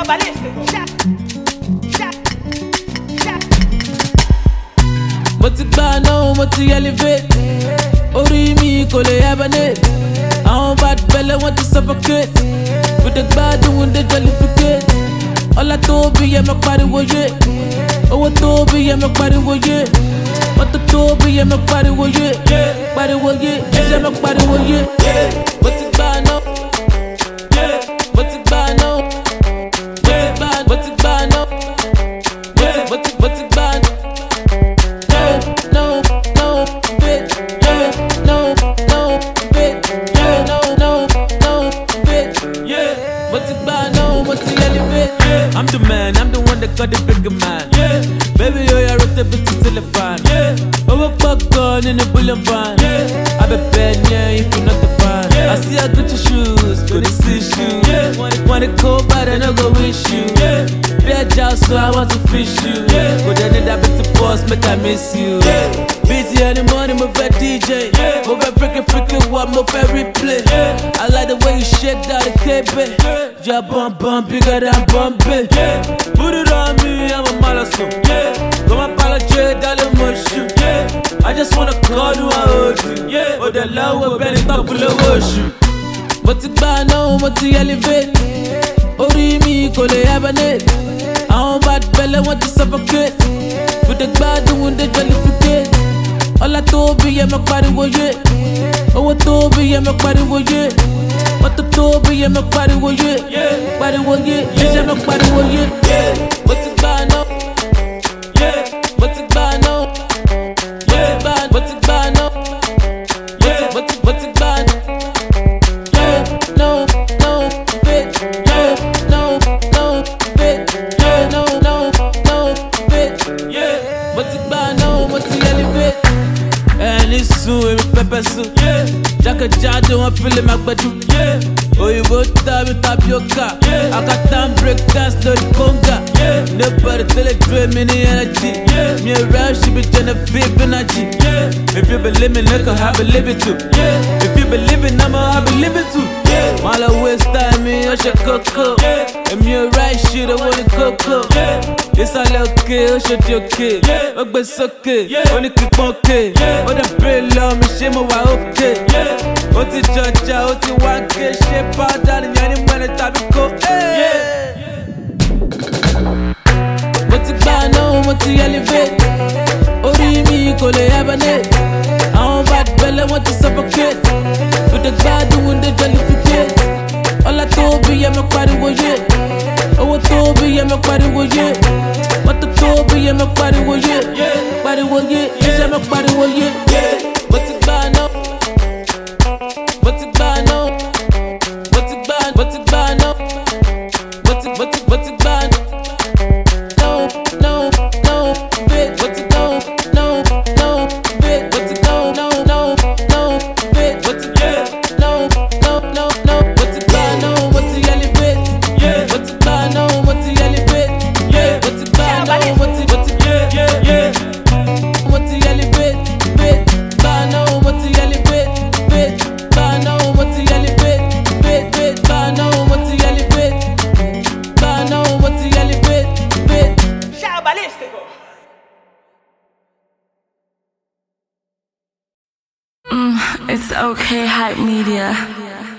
Mo ti gbà náà, mo ti elevate. Orí mi kò lè hibernate. Àwọn bad belle want to suffocate. With the gbádùn when they jollificate. Ọlá tóbi yẹ mọ pariwo yé. Owó tóbi yẹ mọ pariwo yé. Mọ́tò tóbi yẹ mọ pariwo yé. Pariwo yé, ẹsẹ̀ mọ pariwo yé. Mo ti gbà náà. Mo ti gbà náà. Mo ti gbà náà. Mo ti gbà náà. I'm the man, I'm the one that got the bigger man. Yeah. Baby, yo, I wrote the bitch to telephone. Yeah. Over popcorn in the bullion van. Yeah. I be bad, yeah, if you're not the fan. Yeah. I see I got your shoes, go to see shoes. Yeah. Wanna go bad and I go wish you. Yeah. Be a job, so I want to fish you. Yeah. But then that bitch to boss, make I miss you. Yeah. Busy in the morning, move a DJ. Yeah. Move a freaking what, move a replay. Yeah. I like the way you shake that KB. Yeah. Your bum bigger than Bombay. Yeah. Put it on me, I'm a malasso. Yeah. Come on, apologize, darling, mushu. Yeah. I just wanna call you, I hold you. Yeah. Oh, the love will bend it up, full of worship. Mo ti gbà náà, mo ti elevate. Orí mi kò lè hibernate. Àwọn bad belle want to suffocate. With the gbádùn when they jollificate. Ọlá tóbi yẹ mọ pariwo yé. Owó tóbi yẹ mọ pariwo yé. Mọ́tò tóbi yẹ mọ pariwo yé. Pariwo yé, ẹsẹ̀ mọ pariwo yé. Mo ti gbà náà. Mo ti gbà náà. Mo ti gbà náà. Mo ti gbà náà. No, fit. No, fit. No, fit. Mo ti gbà náà, mo ti elevate. Ẹni sùn, èmi pẹpẹ sùn. Jákèjádò wọn fílẹ̀ máa gbẹdú. Òyìnbó tàbí tapioca. Akata ń break dance lórí conga. Nobody tell it drain me ní energy. Me a rap, she be Genevieve energy. If you believe me, look how I believe it too. If you believe it, I'ma believe it too. While I waste time, me I should coco. And me a right shit, I want it coco. It's all okay, I should be okay. Ogbe soke, only keep okay. Oh, the brain love me, she mo wa okay. Ó ti jọjà, ó ti wá ké, ṣe pátá nìyẹn ní mẹ́rin tàbí kó. Mo ti gbà náà, mo ti elevate. Orí mi kò lè hibernate. Àwọn bad belle want to suffocate. With the gbádùn when they jollificate. Ọlá tóbi yẹ mọ pariwo yé. Owó tóbi yẹ mọ pariwo yé. Mọ́tò tóbi yẹ mọ pariwo yé. Pariwo yé, ẹsẹ̀ mọ pariwo yé. Mo ti gbà náà. Mo ti gbà náà. Mo ti gbà náà. Mo ti gbà náà. No, fit. Mo ti no, fit. Mo ti no, fit. Mo ti no. Mo ti gbà náà, mo ti elevate. Mo ti gbà náà, mo ti elevate. Mo ti gbà náà, mo ti elevate. Gbà náà, mo ti elevate. Gbà náà, mo ti elevate. Gbà náà, mo ti elevate. Gbà náà, mo ti elevate. Ciao Balistico! It's okay, Hype Media.